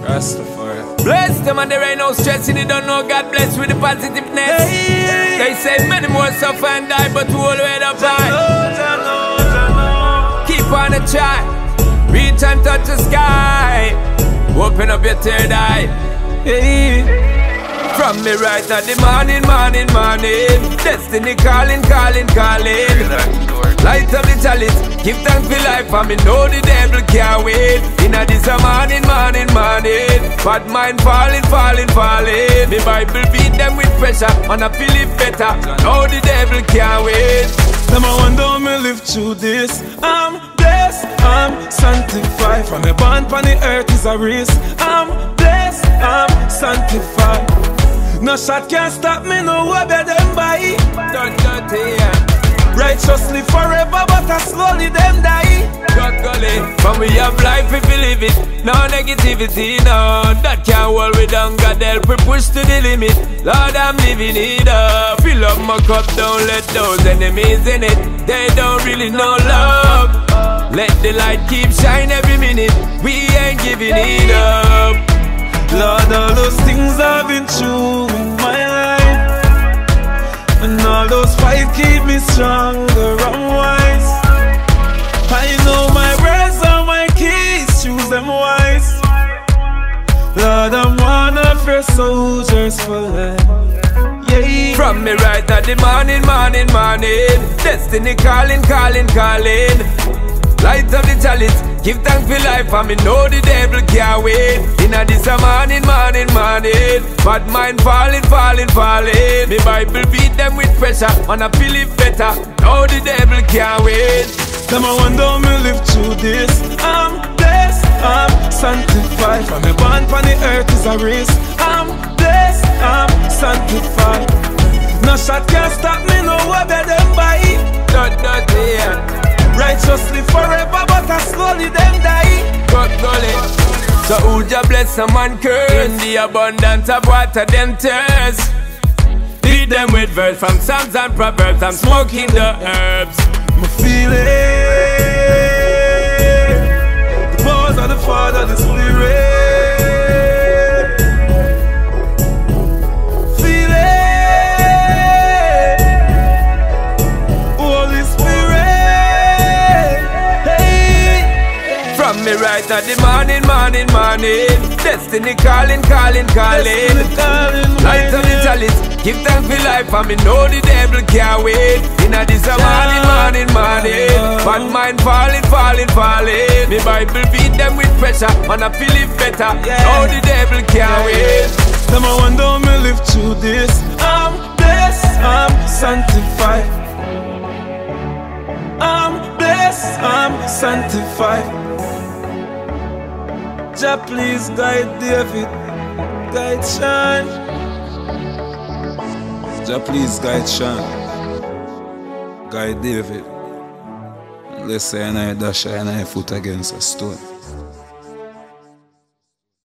Rastafari. Bless them and there ain't no stress in it, don't know God bless with the positiveness. They say many more suffer and die, but who will wait up high? Keep on the try, reach and touch the sky. Open up your third eye. Hey. From me right at the morning. Destiny calling. Light up the chalice, give thanks for life, and me know the devil can't wait. Inna this a morning. Bad mind falling. Me Bible beat them with pressure, and I feel it better. Know the devil can't wait. Them I wonder how me live through this. I'm blessed, I'm sanctified. From a born on the earth is a race. I'm blessed, I'm sanctified. No shot can't stop me, no way better than by. Dirty, yeah. Righteously forever, but I slowly them die. God golly, from we have life if we live it. No negativity, no, that can't hold we down. God help we push to the limit. Lord, I'm living it up. Fill up my cup, don't let those enemies in it. They don't really know love. Let the light keep shine every minute. We ain't giving it up. Lord, all those things I've been through in my life, and all those fights keep me stronger and wise. I know my words are my keys, choose them wise. Lord, I'm one of your soldiers for life. Yeah. From me right at the morning. Destiny calling. Light up the chalice, give thanks for life, and me know the devil can't wait. Inna this a morning. Bad mind falling. Me Bible beat them with pressure, and I feel it better. Know the devil can't wait. Them I wonder how me live through this. I'm blessed, I'm sanctified. From a born on the earth is a race. I'm blessed, I'm sanctified. No shot can't stop me, no way better than by. Dirty, yeah. Righteously forever, but I slowly them die. God golly. So who ja bless and man curse? In the abundance of water them thirst. Feed them with verse from Psalms and Proverbs. I'm smoking the herbs. Me feel it. The powers of the Father, the Spirit. Me right at the morning. Destiny calling. Light up the chalice, give thanks for life, and me know the devil can't wait. Inna this a morning. Bad mind falling. Me Bible beat them with pressure, and I feel it better. Know the devil can't wait. Them I wonder how me live through this. I'm blessed, I'm sanctified. I'm blessed, I'm sanctified. Jah please guide David, guide Sean. Jah please guide Sean, guide David. Let's say I dash I foot against a stone.